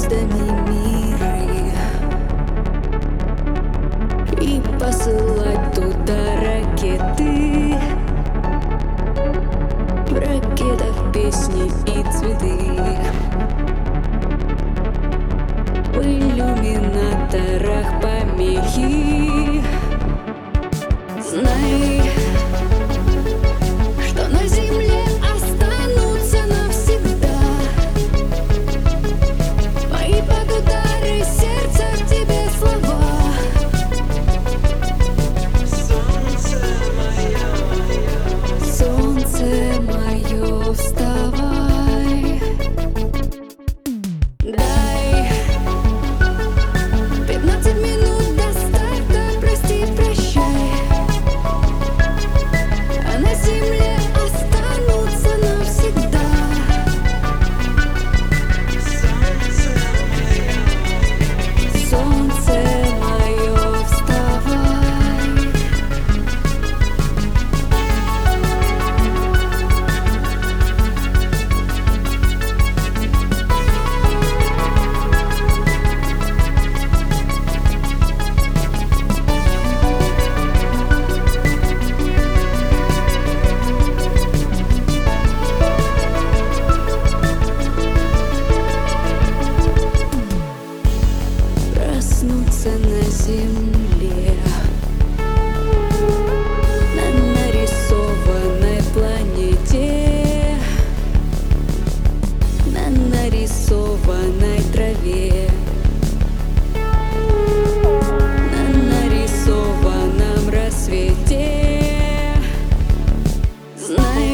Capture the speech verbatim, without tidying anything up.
звездами миры и посылать туда ракеты. В ракетах песни и цветы, в иллюминаторах помехи. Знай, что на земле останутся навсегда мои под удары сердца к тебе слова. Солнце мое, солнце мое, вставай. Дай пятнадцать минут до старта, прости, прощай. А на земле останутся навсегда. Солнце мое, вставай. Проснуться на земле, на нарисованной планете, на нарисованной траве, на нарисованном рассвете. Знай,